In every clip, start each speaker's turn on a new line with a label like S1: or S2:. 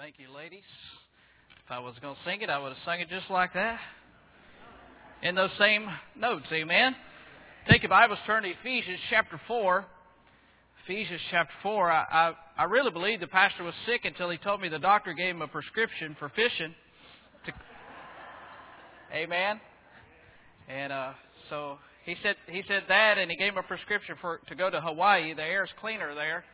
S1: Thank you, ladies. If I was going to sing it, I would have sung it just like that. In those same notes, amen? Take your Bibles, turn to Ephesians chapter 4. Ephesians chapter 4. I really believe the pastor was sick until he told me the doctor gave him a prescription for fishing. Amen? And so he said that, and he gave him a prescription to go to Hawaii. The air's cleaner there.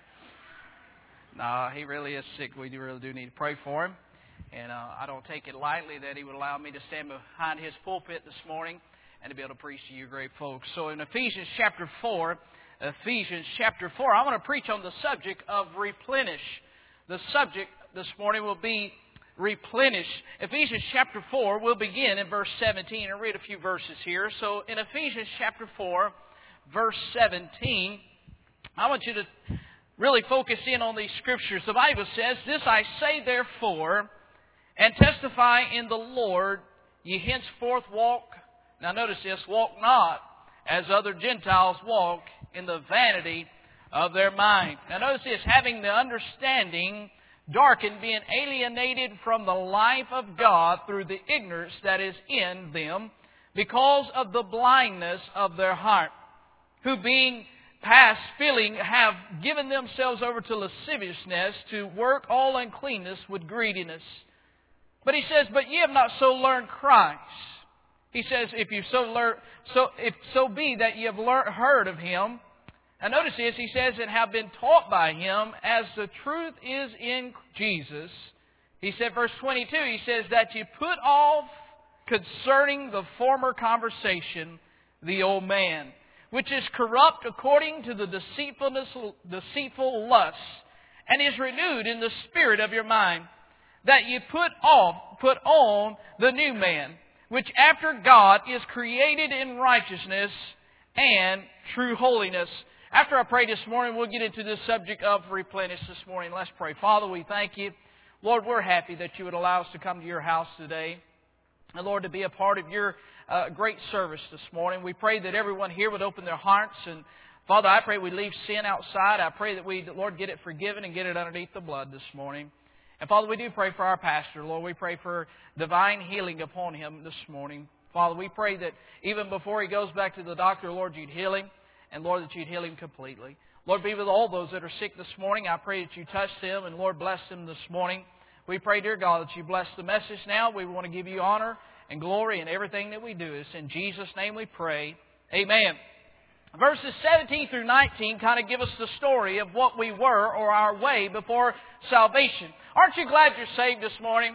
S1: No, he really is sick. We really do need to pray for him. And I don't take it lightly that he would allow me to stand behind his pulpit this morning and to be able to preach to you great folks. So in Ephesians chapter 4, I want to preach on the subject of replenish. The subject this morning will be replenish. Ephesians chapter 4, we'll begin in verse 17 and read a few verses here. So in Ephesians chapter 4, verse 17, I want you to really focus in on these scriptures. The Bible says, "This I say therefore, and testify in the Lord, ye henceforth walk," now notice this, "walk not as other Gentiles walk in the vanity of their mind." Now notice this, "having the understanding darkened, being alienated from the life of God through the ignorance that is in them, because of the blindness of their heart, who being past feeling have given themselves over to lasciviousness, to work all uncleanness with greediness." But he says, "But ye have not so learned Christ." He says, "If so be that ye have heard of Him." And notice this, he says, "and have been taught by Him, as the truth is in Jesus." He said, verse 22, he says, "that ye put off concerning the former conversation the old man, which is corrupt according to the deceitful lusts, and is renewed in the spirit of your mind, that ye put on the new man, which after God is created in righteousness and true holiness." After I pray this morning, we'll get into this subject of replenish this morning. Let's pray. Father, we thank you. Lord, we're happy that you would allow us to come to your house today. And Lord, to be a part of your great service this morning. We pray that everyone here would open their hearts. And Father, I pray we leave sin outside. I pray that we, Lord, get it forgiven and get it underneath the blood this morning. And Father, we do pray for our pastor. Lord, we pray for divine healing upon him this morning. Father, we pray that even before he goes back to the doctor, Lord, you'd heal him. And Lord, that you'd heal him completely. Lord, be with all those that are sick this morning. I pray that you touch them. And Lord, bless them this morning. We pray, dear God, that you bless the message now. We want to give you honor and glory in everything that we do. It's in Jesus' name we pray. Amen. Verses 17 through 19 kind of give us the story of what we were or our way before salvation. Aren't you glad you're saved this morning?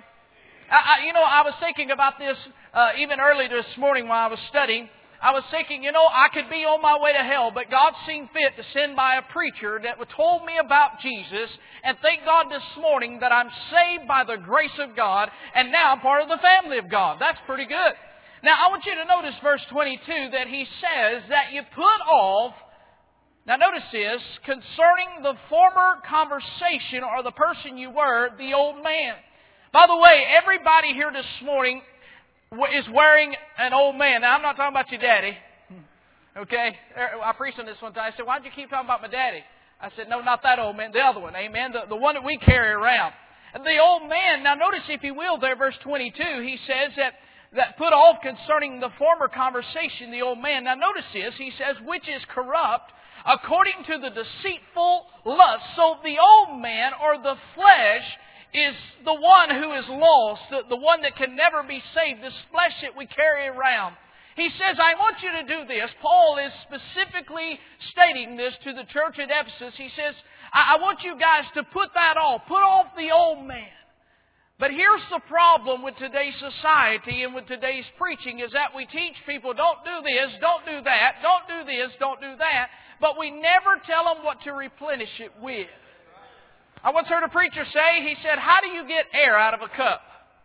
S1: I was thinking about this even early this morning while I was studying. I was thinking, I could be on my way to hell, but God seemed fit to send by a preacher that told me about Jesus. And thank God this morning that I'm saved by the grace of God, and now I'm part of the family of God. That's pretty good. Now, I want you to notice verse 22 that he says that you put off, now notice this, concerning the former conversation or the person you were, the old man. By the way, everybody here this morning is wearing an old man. Now, I'm not talking about your daddy. Okay? I preached on this one time. I said, "Why don't you keep talking about my daddy?" I said, "No, not that old man. The other one." Amen. The one that we carry around. The old man. Now, notice, if you will, there, verse 22, he says that put off concerning the former conversation the old man. Now, notice this. He says, which is corrupt according to the deceitful lust. So the old man, or the flesh, is the one who is lost, the one that can never be saved, this flesh that we carry around. He says, I want you to do this. Paul is specifically stating this to the church at Ephesus. He says, I want you guys to put that off. Put off the old man. But here's the problem with today's society and with today's preaching is that we teach people, don't do this, don't do that, don't do this, don't do that. But we never tell them what to replenish it with. I once heard a preacher say, he said, how do you get air out of a cup?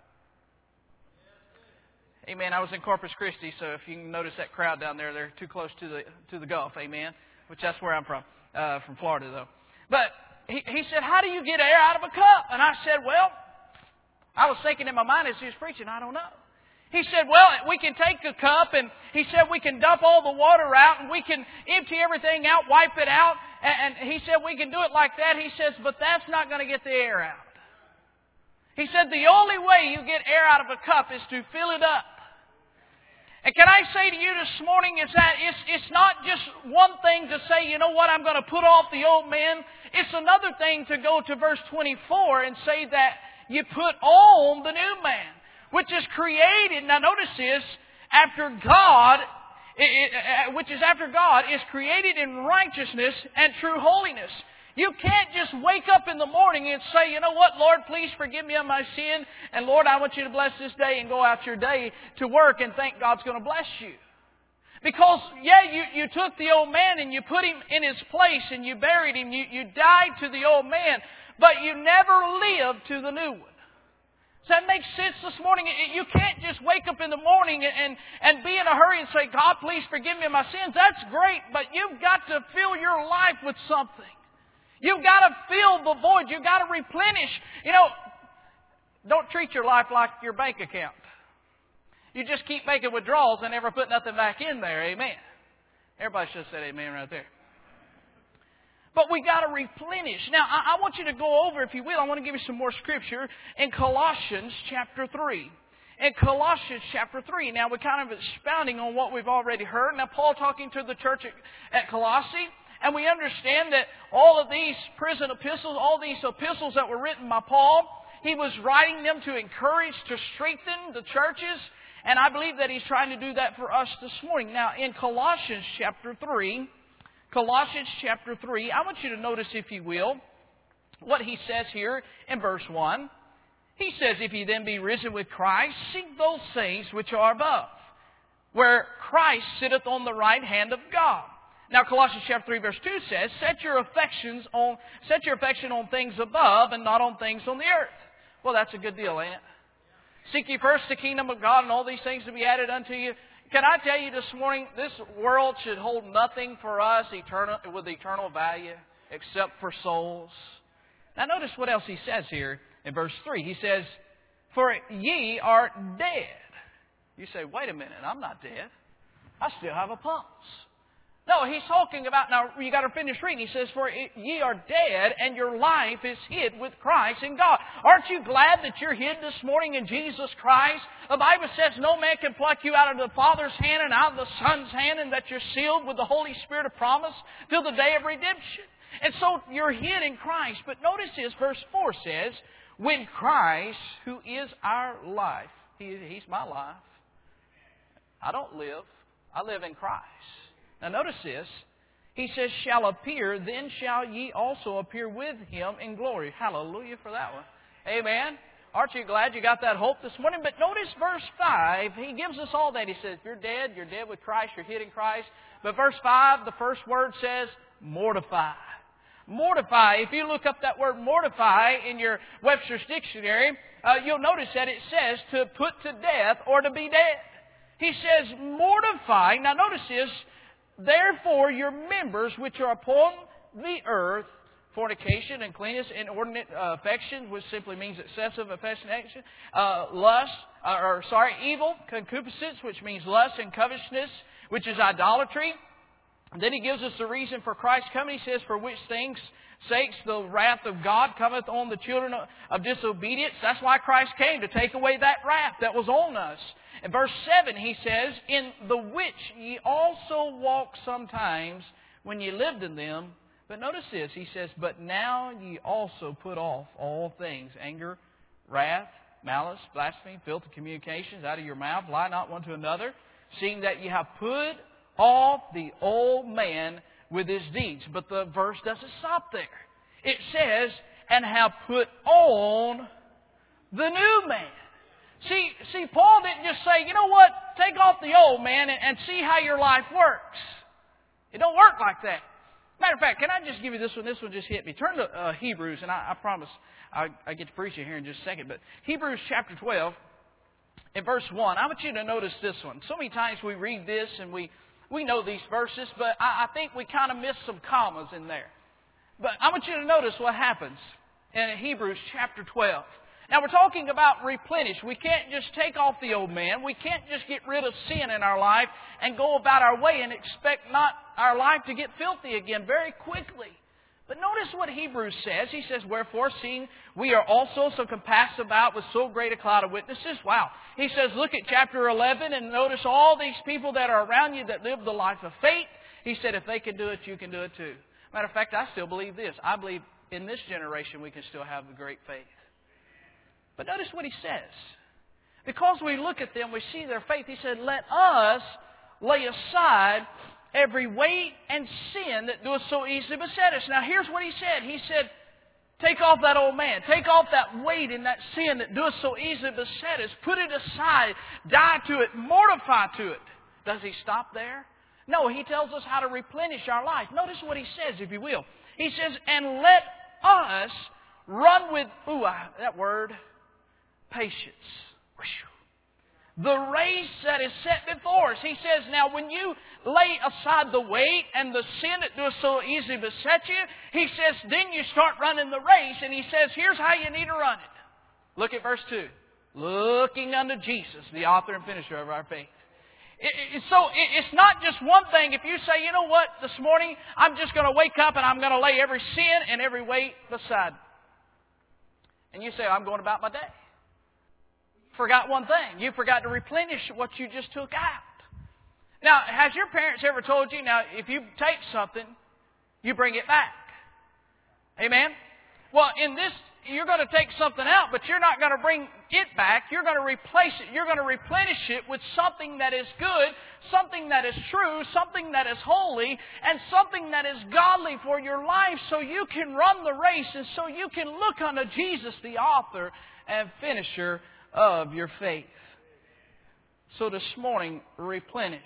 S1: Amen. I was in Corpus Christi, so if you can notice that crowd down there, they're too close to the Gulf. Amen. Which that's where I'm from Florida though. But he said, how do you get air out of a cup? And I said, well, I was thinking in my mind as he was preaching, I don't know. He said, well, we can take a cup, and he said we can dump all the water out, and we can empty everything out, wipe it out. And he said we can do it like that. He says, but that's not going to get the air out. He said the only way you get air out of a cup is to fill it up. And can I say to you this morning is that it's not just one thing to say, you know what, I'm going to put off the old man. It's another thing to go to verse 24 and say that you put on the new man, which is created. Now notice this, after God, which is after God, is created in righteousness and true holiness. You can't just wake up in the morning and say, you know what, Lord, please forgive me of my sin. And Lord, I want you to bless this day, and go out your day to work and think God's going to bless you. Because, you took the old man and you put him in his place and you buried him. You died to the old man, but you never lived to the new one. Does that make sense this morning? You can't just wake up in the morning and be in a hurry and say, God, please forgive me of my sins. That's great, but you've got to fill your life with something. You've got to fill the void. You've got to replenish. You know, don't treat your life like your bank account. You just keep making withdrawals and never put nothing back in there. Amen. Everybody should have said amen right there. But we got to replenish. Now, I want you to go over, if you will, I want to give you some more scripture in Colossians chapter 3. In Colossians chapter 3. Now, we're kind of expounding on what we've already heard. Now, Paul talking to the church at Colossae. And we understand that all of these prison epistles, all these epistles that were written by Paul, he was writing them to encourage, to strengthen the churches. And I believe that he's trying to do that for us this morning. Now, in Colossians chapter 3, I want you to notice, if you will, what he says here in verse 1. He says, if ye then be risen with Christ, seek those things which are above, where Christ sitteth on the right hand of God. Now, Colossians chapter 3, verse 2 says, set your affection on things above and not on things on the earth. Well, that's a good deal, ain't it? Seek ye first the kingdom of God, and all these things will be added unto you. Can I tell you this morning, this world should hold nothing for us with eternal value except for souls. Now, notice what else he says here in verse 3. He says, for ye are dead. You say, wait a minute, I'm not dead. I still have a pulse. No, he's talking about, now you got to finish reading. He says, for ye are dead, and your life is hid with Christ in God. Aren't you glad that you're hid this morning in Jesus Christ? The Bible says no man can pluck you out of the Father's hand and out of the Son's hand, and that you're sealed with the Holy Spirit of promise till the day of redemption. And so you're hid in Christ. But notice this, verse 4 says, when Christ, who is our life, He's my life. I don't live. I live in Christ. Now notice this. He says, shall appear, then shall ye also appear with Him in glory. Hallelujah for that one. Amen. Aren't you glad you got that hope this morning? But notice verse 5. He gives us all that. He says, if you're dead with Christ, you're hid in Christ. But verse 5, the first word says, mortify. Mortify. If you look up that word mortify in your Webster's Dictionary, you'll notice that it says to put to death or to be dead. He says mortify. Now notice this. Therefore, your members which are upon the earth, fornication, uncleanness, inordinate affection, which simply means excessive affection, evil, concupiscence, which means lust, and covetousness, which is idolatry. And then he gives us the reason for Christ's coming. He says, for which things sakes the wrath of God cometh on the children of disobedience. That's why Christ came, to take away that wrath that was on us. In verse 7, he says, in the which ye also walked sometimes when ye lived in them. But notice this, he says, but now ye also put off all things, anger, wrath, malice, blasphemy, filthy communications out of your mouth. Lie not one to another, seeing that ye have put off the old man with his deeds. But the verse doesn't stop there. It says, and have put on the new man. See, Paul didn't just say, you know what, take off the old man and see how your life works. It don't work like that. Matter of fact, can I just give you this one? This one just hit me. Turn to Hebrews, and I promise I get to preach it here in just a second. But Hebrews chapter 12, in verse 1, I want you to notice this one. So many times we read this and we know these verses, but I think we kind of miss some commas in there. But I want you to notice what happens in Hebrews chapter 12. Now, we're talking about replenish. We can't just take off the old man. We can't just get rid of sin in our life and go about our way and expect not our life to get filthy again very quickly. But notice what Hebrews says. He says, wherefore, seeing we are also so compassed about with so great a cloud of witnesses. Wow. He says, look at chapter 11 and notice all these people that are around you that live the life of faith. He said, if they can do it, you can do it too. Matter of fact, I still believe this. I believe in this generation we can still have the great faith. But notice what he says. Because we look at them, we see their faith. He said, let us lay aside every weight and sin that doeth so easily beset us. Now here's what he said. He said, take off that old man. Take off that weight and that sin that doeth so easily beset us. Put it aside. Die to it. Mortify to it. Does he stop there? No, he tells us how to replenish our life. Notice what he says, if you will. He says, and let us run with, that word, patience. The race that is set before us. He says, now when you lay aside the weight and the sin that does so easily beset you, he says, then you start running the race. And he says, here's how you need to run it. Look at verse 2. Looking unto Jesus, the author and finisher of our faith. So it's not just one thing. If you say, you know what, this morning I'm just going to wake up and I'm going to lay every sin and every weight beside me. And you say, I'm going about my day. Forgot one thing. You forgot to replenish what you just took out. Now, has your parents ever told you, now, if you take something, you bring it back? Amen? Well, in this, you're going to take something out, but you're not going to bring it back. You're going to replace it. You're going to replenish it with something that is good, something that is true, something that is holy, and something that is godly for your life so you can run the race and so you can look unto Jesus, the author and finisher of your faith. So this morning, replenish.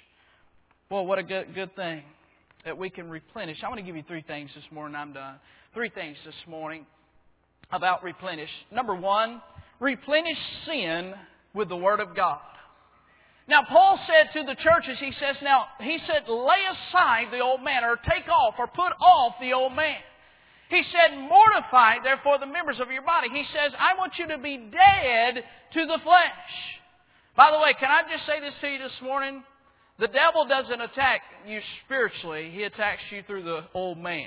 S1: Well, what a good thing that we can replenish. I want to give you 3 things this morning. I'm done. 3 things this morning about replenish. Number 1, replenish sin with the Word of God. Now, Paul said to the churches, he said, lay aside the old man, or take off, or put off the old man. He said, mortify, therefore, the members of your body. He says, I want you to be dead to the flesh. By the way, can I just say this to you this morning? The devil doesn't attack you spiritually. He attacks you through the old man.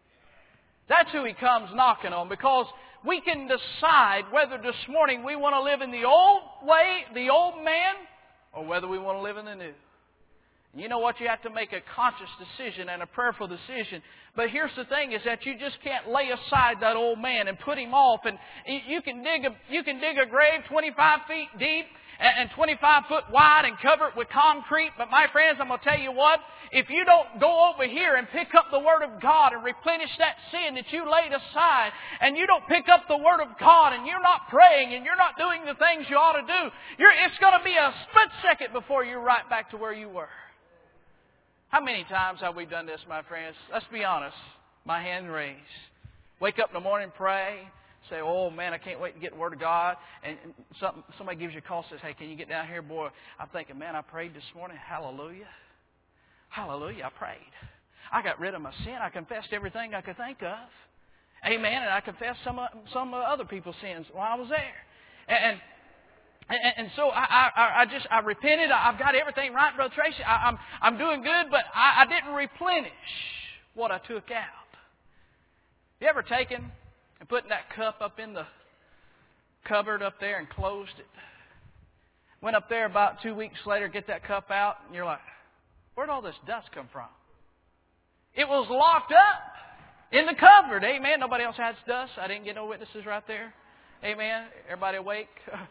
S1: That's who he comes knocking on, because we can decide whether this morning we want to live in the old way, the old man, or whether we want to live in the new. You know what? You have to make a conscious decision and a prayerful decision. But here's the thing, is that you just can't lay aside that old man and put him off. And you can dig a grave 25 feet deep and 25 foot wide and cover it with concrete. But my friends, I'm going to tell you what, if you don't go over here and pick up the Word of God and replenish that sin that you laid aside, and you don't pick up the Word of God, and you're not praying and you're not doing the things you ought to do, it's going to be a split second before you're right back to where you were. How many times have we done this, my friends? Let's be honest. My hand raised. Wake up in the morning, pray. Say, oh man, I can't wait to get the Word of God. And somebody gives you a call, says, hey, can you get down here? Boy, I'm thinking, man, I prayed this morning. Hallelujah. Hallelujah, I prayed. I got rid of my sin. I confessed everything I could think of. Amen. And I confessed some other people's sins while I was there. And so I repented. I've got everything right, Brother Tracy. I'm doing good, but I didn't replenish what I took out. You ever taken and put that cup up in the cupboard up there and closed it? Went up there about 2 weeks later, get that cup out, and you're like, where'd all this dust come from? It was locked up in the cupboard. Amen. Nobody else has dust. I didn't get no witnesses right there. Amen. Everybody awake?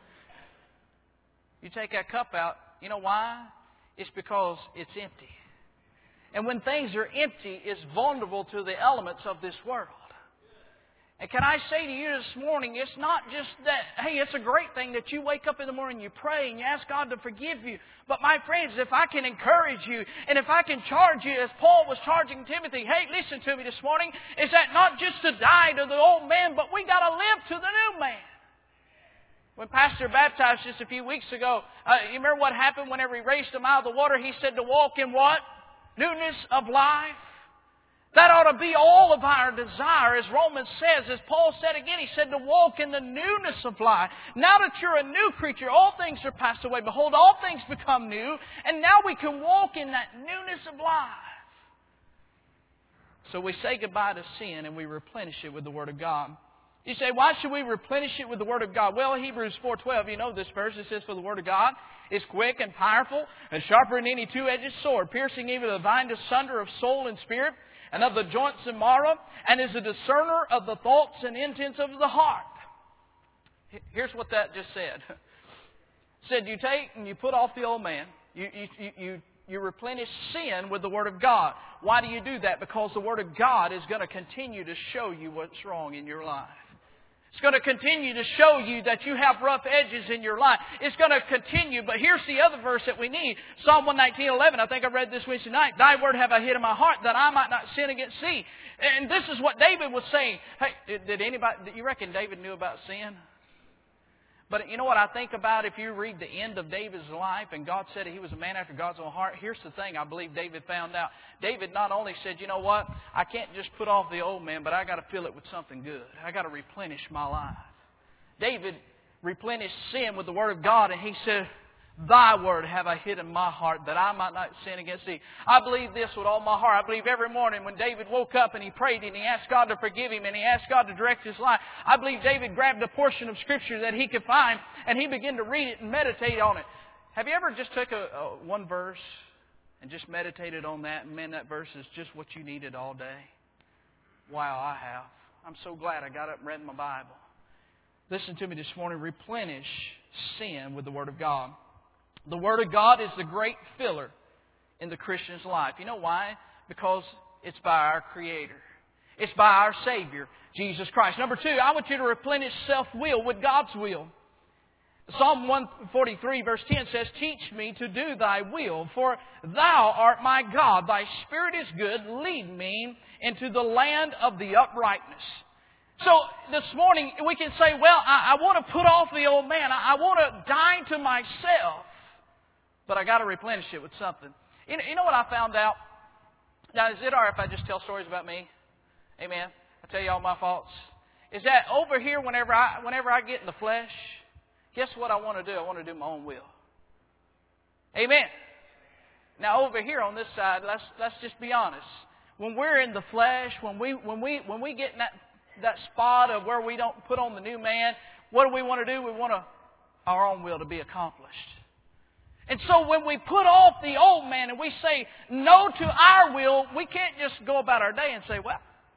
S1: You take that cup out. You know why? It's because it's empty. And when things are empty, it's vulnerable to the elements of this world. And can I say to you this morning, it's not just that, hey, it's a great thing that you wake up in the morning, you pray, and you ask God to forgive you. But my friends, if I can encourage you, and if I can charge you, as Paul was charging Timothy, hey, listen to me this morning, is that not just to die to the old man, but we got to live to the new man. When Pastor baptized just a few weeks ago, you remember what happened whenever he raised him out of the water? He said to walk in what? Newness of life. That ought to be all of our desire, as Romans says. As Paul said again, he said to walk in the newness of life. Now that you're a new creature, all things are passed away. Behold, all things become new. And now we can walk in that newness of life. So we say goodbye to sin and we replenish it with the Word of God. You say, why should we replenish it with the Word of God? Well, Hebrews 4:12, you know this verse. It says, for the Word of God is quick and powerful and sharper than any two-edged sword, piercing even the divine asunder of soul and spirit and of the joints and marrow, and is a discerner of the thoughts and intents of the heart. Here's what that just said. It said you take and you put off the old man. You replenish sin with the Word of God. Why do you do that? Because the Word of God is going to continue to show you what's wrong in your life. It's going to continue to show you that you have rough edges in your life. It's going to continue. But here's the other verse that we need. Psalm 119:11. I think I read this Wednesday night. Thy word have I hid in my heart that I might not sin against thee. And this is what David was saying. Hey, did you reckon David knew about sin? But you know what I think about if you read the end of David's life and God said he was a man after God's own heart? Here's the thing I believe David found out. David not only said, you know what, I can't just put off the old man, but I got to fill it with something good. I got to replenish my life. David replenished sin with the Word of God, and he said, Thy word have I hid in my heart that I might not sin against thee. I believe this with all my heart. I believe every morning when David woke up and he prayed and he asked God to forgive him and he asked God to direct his life, I believe David grabbed a portion of Scripture that he could find and he began to read it and meditate on it. Have you ever just took one verse and just meditated on that, and man, that verse is just what you needed all day? Wow, I have. I'm so glad I got up and read my Bible. Listen to me this morning. Replenish sin with the Word of God. The Word of God is the great filler in the Christian's life. You know why? Because it's by our Creator. It's by our Savior, Jesus Christ. Number two, I want you to replenish self-will with God's will. Psalm 143 verse 10 says, Teach me to do Thy will, for Thou art my God. Thy Spirit is good. Lead me into the land of the uprightness. So this morning we can say, well, I want to put off the old man. I want to die to myself. But I got to replenish it with something. You know what I found out? Now, is it all right if I just tell stories about me? Amen. I tell you all my faults. Is that over here, whenever I get in the flesh, guess what I want to do? I want to do my own will. Amen. Now, over here on this side, let's just be honest. When we're in the flesh, when we get in that spot of where we don't put on the new man, what do we want to do? We want our own will to be accomplished. And so when we put off the old man and we say no to our will, we can't just go about our day and say, well,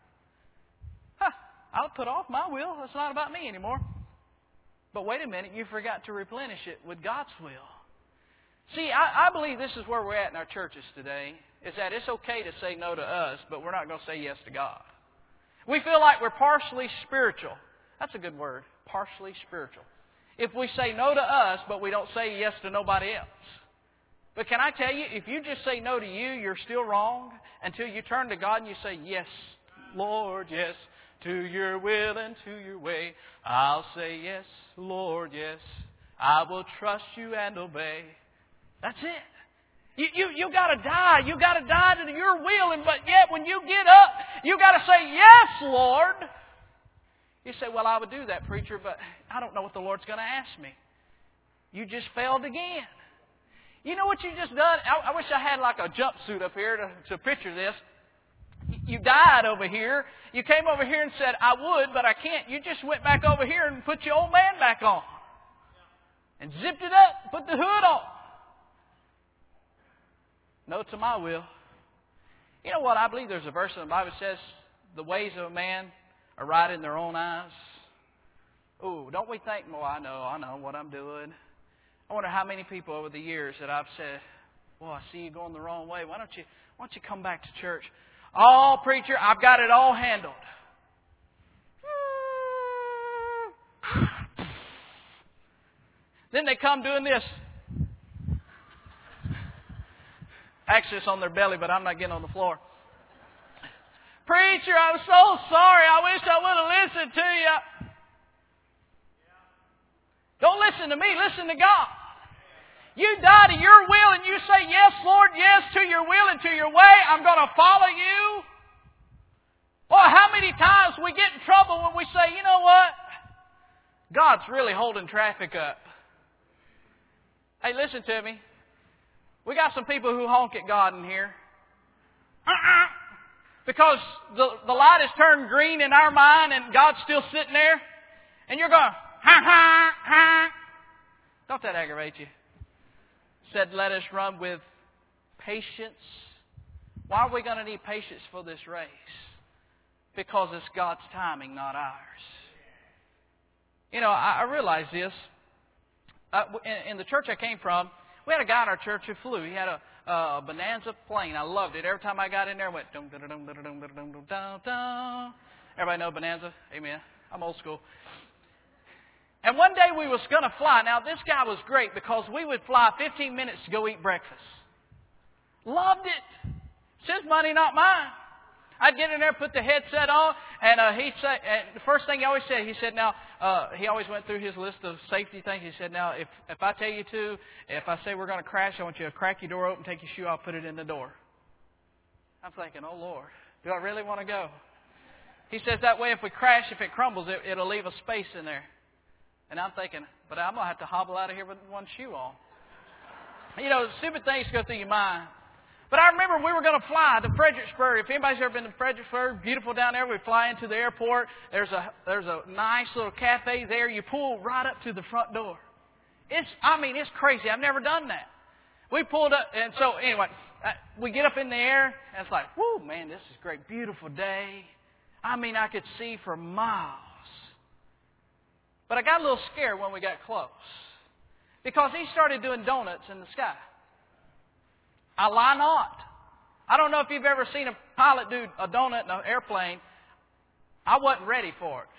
S1: I'll put off my will. It's not about me anymore. But wait a minute, you forgot to replenish it with God's will. See, I believe this is where we're at in our churches today, is that it's okay to say no to us, but we're not going to say yes to God. We feel like we're partially spiritual. That's a good word, partially spiritual. If we say no to us, but we don't say yes to nobody else. But can I tell you, if you just say no to you, you're still wrong until you turn to God and you say, yes, Lord, yes, to your will and to your way. I'll say yes, Lord, yes. I will trust you and obey. That's it. You got to die. You got to die to your will. But yet when you get up, you got to say, yes, Lord. You say, well, I would do that, preacher, but I don't know what the Lord's going to ask me. You just failed again. You know what you just done? I wish I had like a jumpsuit up here to picture this. You died over here. You came over here and said, I would, but I can't. You just went back over here and put your old man back on. And zipped it up, put the hood on. No to my will. You know what? I believe there's a verse in the Bible that says, the ways of a man are right in their own eyes. Oh, don't we think, well, I know what I'm doing. I wonder how many people over the years that I've said, well, I see you going the wrong way. Why don't you come back to church? Oh, preacher, I've got it all handled. Then they come doing this. Actually, it's on their belly, but I'm not getting on the floor. Preacher, I'm so sorry. I wish I would have listened to you. Don't listen to me. Listen to God. You die to your will and you say, yes, Lord, yes, to your will and to your way. I'm going to follow you. Boy, how many times we get in trouble when we say, you know what? God's really holding traffic up. Hey, listen to me. We got some people who honk at God in here. Because the light has turned green in our mind and God's still sitting there. And you're going, ha, ha, ha. Don't that aggravate you? Said, let us run with patience. Why are we going to need patience for this race? Because it's God's timing, not ours. You know, I realize this. In the church I came from, we had a guy in our church who flew. He had a Bonanza plane. I loved it. Every time I got in there, it went dum dum dum dum dum dum dum dum dum. Everybody know Bonanza? Amen. I'm old school. And one day we was going to fly. Now this guy was great because we would fly 15 minutes to go eat breakfast. Loved it. It's his money, not mine. I'd get in there, put the headset on, and he'd say, and the first thing he always said, he said, now, he always went through his list of safety things. He said, now, if I tell you to, if I say we're going to crash, I want you to crack your door open, take your shoe off, put it in the door. I'm thinking, oh, Lord, do I really want to go? He says, that way if we crash, if it crumbles, it'll leave a space in there. And I'm thinking, but I'm going to have to hobble out of here with one shoe on. You know, stupid things go through your mind. But I remember we were going to fly to Fredericksburg. If anybody's ever been to Fredericksburg, beautiful down there. We fly into the airport. There's a nice little cafe there. You pull right up to the front door. It's crazy. I've never done that. We pulled up, and so anyway, we get up in the air, and it's like, whoo, man, this is a great, beautiful day. I mean, I could see for miles. But I got a little scared when we got close because he started doing donuts in the sky. I lie not. I don't know if you've ever seen a pilot do a donut in an airplane. I wasn't ready for it.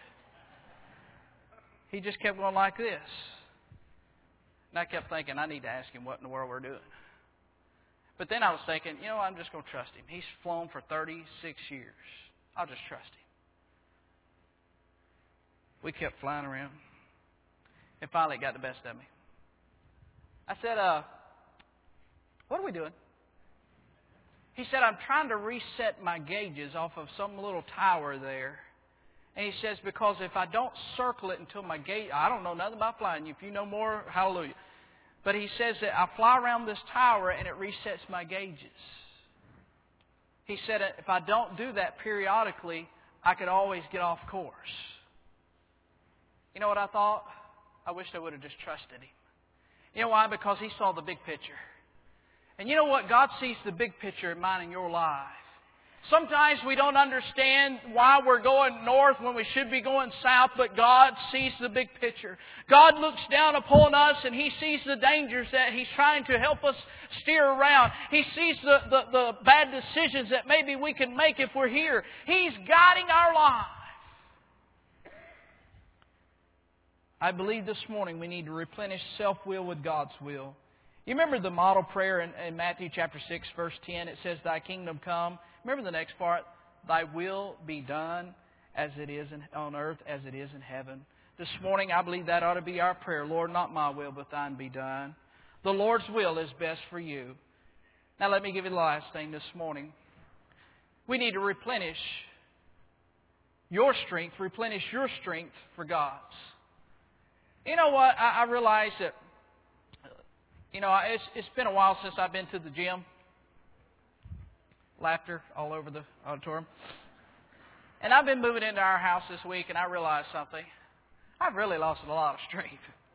S1: He just kept going like this. And I kept thinking, I need to ask him what in the world we're doing. But then I was thinking, you know, I'm just going to trust him. He's flown for 36 years. I'll just trust him. We kept flying around. And finally it got the best of me. I said, what are we doing? He said, I'm trying to reset my gauges off of some little tower there. And he says, because if I don't circle it until my gauge, I don't know nothing about flying. If you know more, hallelujah. But he says that I fly around this tower and it resets my gauges. He said, if I don't do that periodically, I could always get off course. You know what I thought? I wished I would have just trusted him. You know why? Because he saw the big picture. And you know what? God sees the big picture in mine and your life. Sometimes we don't understand why we're going north when we should be going south, but God sees the big picture. God looks down upon us and He sees the dangers that He's trying to help us steer around. He sees the bad decisions that maybe we can make if we're here. He's guiding our life. I believe this morning we need to replenish self-will with God's will. You remember the model prayer in Matthew chapter 6, verse 10? It says, Thy kingdom come. Remember the next part? Thy will be done as it is on earth as it is in heaven. This morning, I believe that ought to be our prayer. Lord, not my will, but Thine be done. The Lord's will is best for you. Now let me give you the last thing this morning. We need to replenish your strength for God's. You know what? I realize that, you know, it's been a while since I've been to the gym. Laughter all over the auditorium. And I've been moving into our house this week, and I realized something. I've really lost a lot of strength.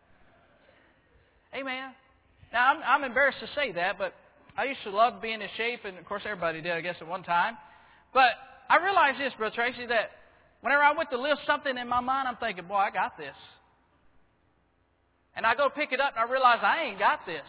S1: Amen. Now, I'm embarrassed to say that, but I used to love being in shape, and of course everybody did, I guess, at one time. But I realized this, Brother Tracy, that whenever I went to lift something in my mind, I'm thinking, boy, I got this. And I go pick it up, and I realize I ain't got this.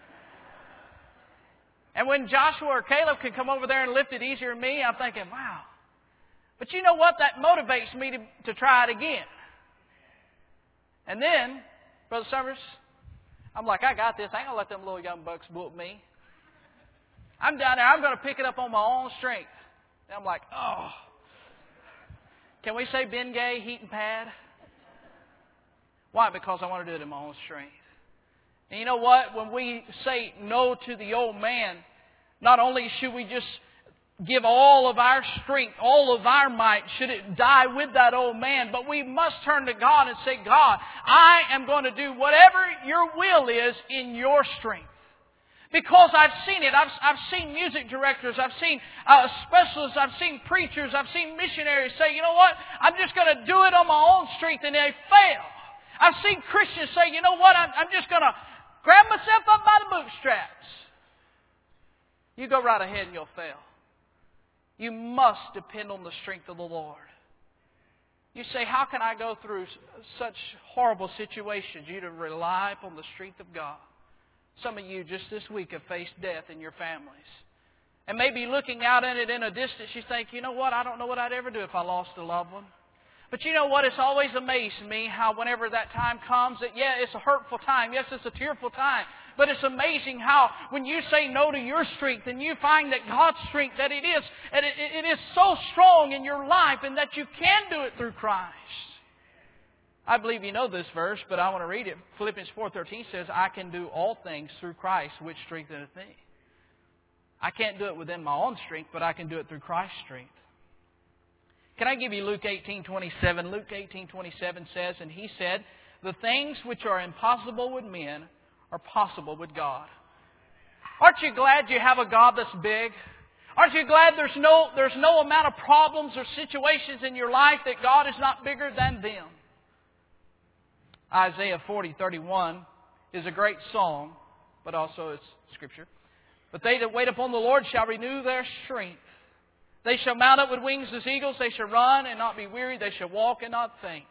S1: And when Joshua or Caleb can come over there and lift it easier than me, I'm thinking, wow. But you know what? That motivates me to try it again. And then, Brother Summers, I'm like, I got this. I ain't going to let them little young bucks whoop me. I'm down there. I'm going to pick it up on my own strength. And I'm like, oh. Can we say Bengay, heat and pad? Why? Because I want to do it in my own strength. And you know what? When we say no to the old man, not only should we just give all of our strength, all of our might, should it die with that old man, but we must turn to God and say, God, I am going to do whatever your will is in your strength. Because I've seen it. I've seen music directors. I've seen specialists. I've seen preachers. I've seen missionaries say, you know what? I'm just going to do it on my own strength, and they fail. I've seen Christians say, you know what? I'm just going to grab myself up by the bootstraps. You go right ahead and you'll fail. You must depend on the strength of the Lord. You say, how can I go through such horrible situations? You to rely upon the strength of God. Some of you just this week have faced death in your families. And maybe looking out at it in a distance, you think, you know what, I don't know what I'd ever do if I lost a loved one. But you know what, it's always amazed me how whenever that time comes, that yeah, it's a hurtful time. Yes, it's a tearful time. But it's amazing how when you say no to your strength and you find that God's strength, that it is so strong in your life and that you can do it through Christ. I believe you know this verse, but I want to read it. Philippians 4:13 says, I can do all things through Christ, which strengtheneth me. I can't do it within my own strength, but I can do it through Christ's strength. Can I give you Luke 18:27? Luke 18:27 says, and He said, the things which are impossible with men are possible with God. Aren't you glad you have a God that's big? Aren't you glad there's no amount of problems or situations in your life that God is not bigger than them? Isaiah 40:31 is a great song, but also it's Scripture. But they that wait upon the Lord shall renew their strength. They shall mount up with wings as eagles. They shall run and not be weary. They shall walk and not faint.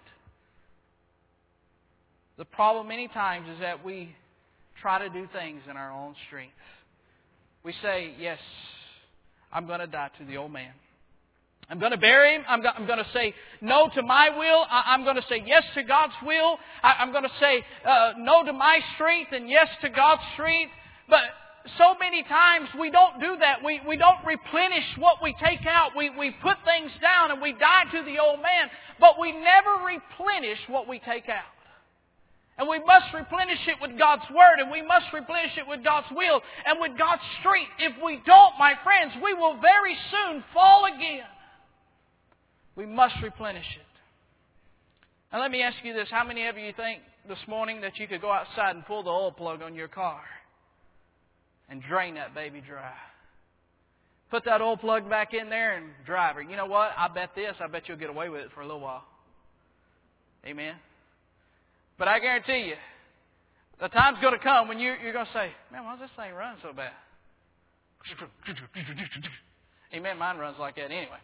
S1: The problem many times is that we try to do things in our own strength. We say, yes, I'm going to die to the old man. I'm going to bury him. I'm going to say no to my will. I'm going to say yes to God's will. I'm going to say no to my strength and yes to God's strength. But so many times we don't do that. We don't replenish what we take out. We put things down and we die to the old man. But we never replenish what we take out. And we must replenish it with God's Word. And we must replenish it with God's will and with God's strength. If we don't, my friends, we will very soon fall again. We must replenish it. Now let me ask you this. How many of you think this morning that you could go outside and pull the oil plug on your car and drain that baby dry? Put that oil plug back in there and drive her. You know what? I bet you'll get away with it for a little while. Amen? But I guarantee you, the time's going to come when you're going to say, man, why does this thing run so bad? Amen? Mine runs like that anyway.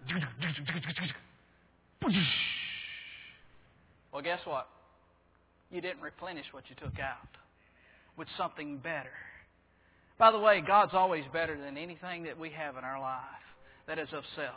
S1: Well, guess what? You didn't replenish what you took out with something better. By the way, God's always better than anything that we have in our life that is of self.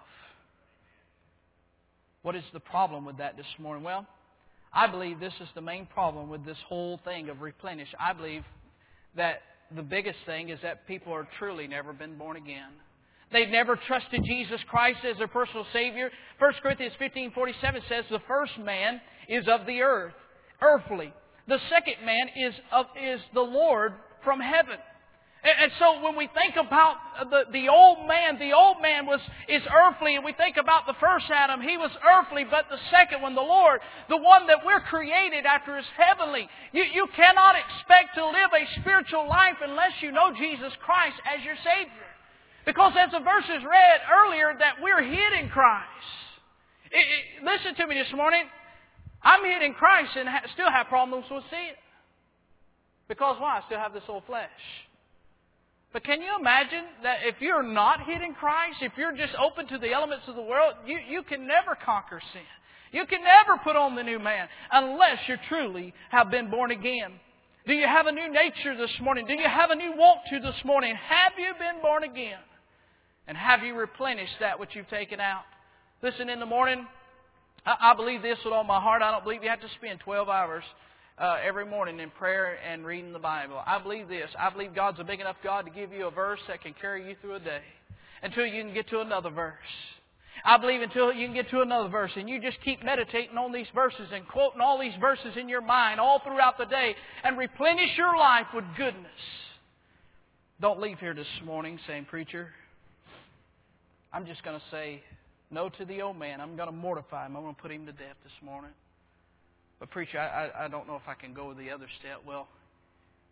S1: What is the problem with that this morning? Well, I believe this is the main problem with this whole thing of replenish. I believe that the biggest thing is that people are truly never been born again. They've never trusted Jesus Christ as their personal Savior. 1 Corinthians 15:47 says the first man is of the earth, earthly. The second man is the Lord from heaven. And so when we think about the old man is earthly, and we think about the first Adam, he was earthly, but the second one, the Lord, the one that we're created after, is heavenly. You cannot expect to live a spiritual life unless you know Jesus Christ as your Savior. Because as the verses read earlier, that we're hid in Christ. Listen to me this morning. I'm hid in Christ and still have problems with sin. Because why? I still have this old flesh. But can you imagine that if you're not hid in Christ, if you're just open to the elements of the world, you can never conquer sin. You can never put on the new man unless you truly have been born again. Do you have a new nature this morning? Do you have a new want to this morning? Have you been born again? And have you replenished that which you've taken out? Listen, in the morning, I believe this with all my heart. I don't believe you have to spend 12 hours every morning in prayer and reading the Bible. I believe this. I believe God's a big enough God to give you a verse that can carry you through a day until you can get to another verse. I believe until you can get to another verse, and you just keep meditating on these verses and quoting all these verses in your mind all throughout the day and replenish your life with goodness. Don't leave here this morning saying, preacher, I'm just going to say no to the old man. I'm going to mortify him. I'm going to put him to death this morning. But preacher, I don't know if I can go the other step. Well,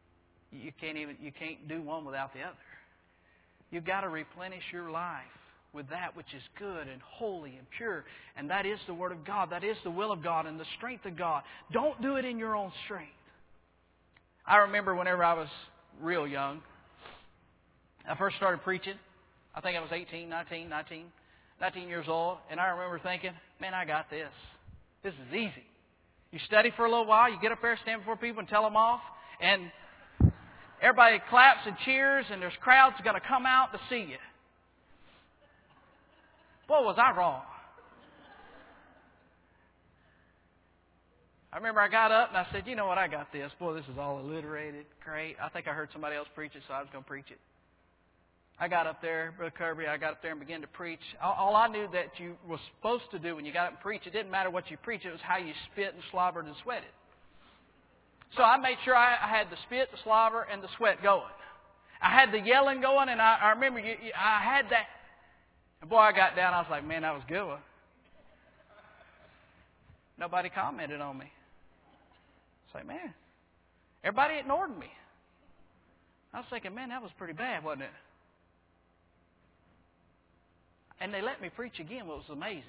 S1: you can't do one without the other. You've got to replenish your life with that which is good and holy and pure. And that is the Word of God. That is the will of God and the strength of God. Don't do it in your own strength. I remember whenever I was real young, I first started preaching. I think I was 19 years old. And I remember thinking, man, I got this. This is easy. You study for a little while. You get up there, stand before people and tell them off. And everybody claps and cheers, and there's crowds going to come out to see you. Boy, was I wrong. I remember I got up and I said, you know what, I got this. Boy, this is all alliterated. Great. I think I heard somebody else preach it, so I was going to preach it. I got up there, Brother Kirby, I got up there and began to preach. All I knew that you were supposed to do when you got up and preached, it didn't matter what you preached, it was how you spit and slobbered and sweated. So I made sure I had the spit, the slobber, and the sweat going. I had the yelling going, and I remember I had that. And boy, I got down, I was like, man, that was a good one. Nobody commented on me. I was like, man, everybody ignored me. I was thinking, man, that was pretty bad, wasn't it? And they let me preach again, which was amazing.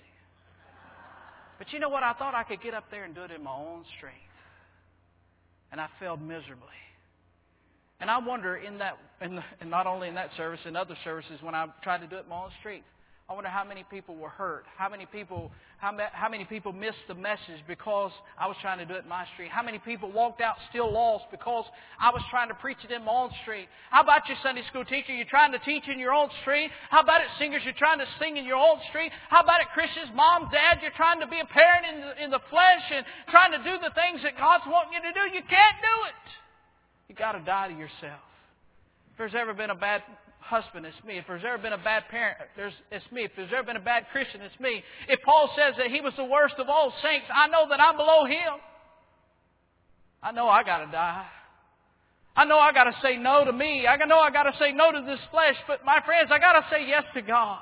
S1: But you know what? I thought I could get up there and do it in my own strength. And I failed miserably. And I wonder and not only in that service, in other services, when I tried to do it in my own strength, I wonder how many people were hurt, how many people missed the message because I was trying to do it in my strength. How many people walked out still lost because I was trying to preach it in my own strength. How about you, Sunday school teacher? You're trying to teach in your own strength. How about it, singers? You're trying to sing in your own strength. How about it, Christians, mom, dad? You're trying to be a parent in the flesh and trying to do the things that God's wanting you to do. You can't do it. You've got to die to yourself. If there's ever been a bad husband, it's me. If there's ever been a bad parent, it's me. If there's ever been a bad Christian, it's me. If Paul says that he was the worst of all saints, I know that I'm below him. I know I got to die. I know I got to say no to me. I know I got to say no to this flesh. But my friends, I got to say yes to God.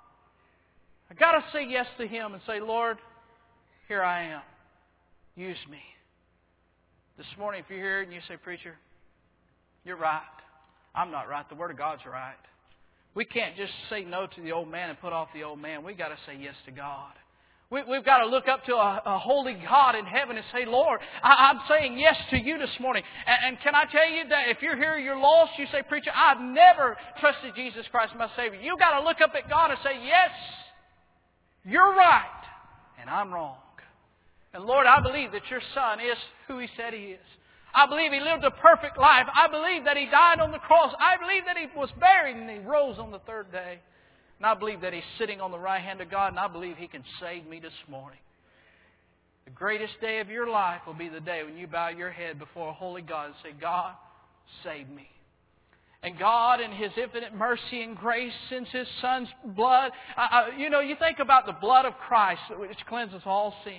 S1: I got to say yes to Him and say, Lord, here I am. Use me. This morning, if you're here and you say, preacher, you're right. I'm not right. The Word of God's right. We can't just say no to the old man and put off the old man. We've got to say yes to God. We've got to look up to a holy God in heaven and say, Lord, I'm saying yes to you this morning. And can I tell you that if you're here, you're lost, you say, preacher, I've never trusted Jesus Christ my Savior. You've got to look up at God and say, yes, you're right, and I'm wrong. And Lord, I believe that your Son is who He said He is. I believe He lived a perfect life. I believe that He died on the cross. I believe that He was buried and He rose on the third day. And I believe that He's sitting on the right hand of God, and I believe He can save me this morning. The greatest day of your life will be the day when you bow your head before a holy God and say, God, save me. And God, in His infinite mercy and grace, sends His Son's blood. You think about the blood of Christ, which cleanses all sin.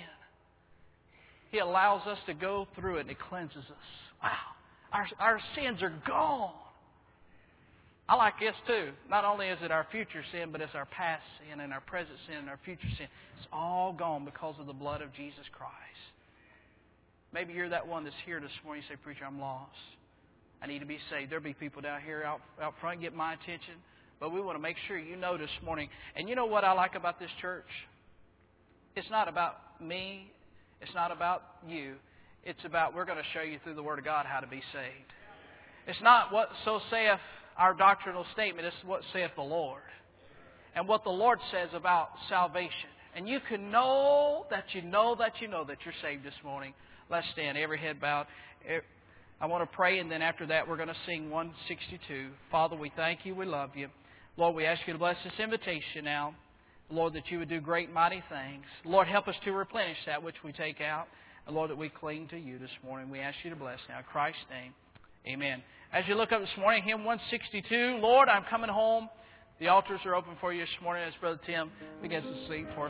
S1: He allows us to go through it and it cleanses us. Wow. Our sins are gone. I like this too. Not only is it our future sin, but it's our past sin and our present sin and our future sin. It's all gone because of the blood of Jesus Christ. Maybe you're that one that's here this morning. You say, preacher, I'm lost. I need to be saved. There'll be people down here out front get my attention. But we want to make sure you know this morning. And you know what I like about this church? It's not about me. It's not about you. It's about we're going to show you through the Word of God how to be saved. It's not what so saith our doctrinal statement. It's what saith the Lord. And what the Lord says about salvation. And you can know that you know that you know that you're saved this morning. Let's stand, every head bowed. I want to pray, and then after that we're going to sing 162. Father, we thank you. We love you. Lord, we ask you to bless this invitation now. Lord, that you would do great, mighty things. Lord, help us to replenish that which we take out. And Lord, that we cling to you this morning. We ask you to bless now. In Christ's name, amen. As you look up this morning, hymn 162, Lord, I'm coming home. The altars are open for you this morning as Brother Tim begins to sing for us.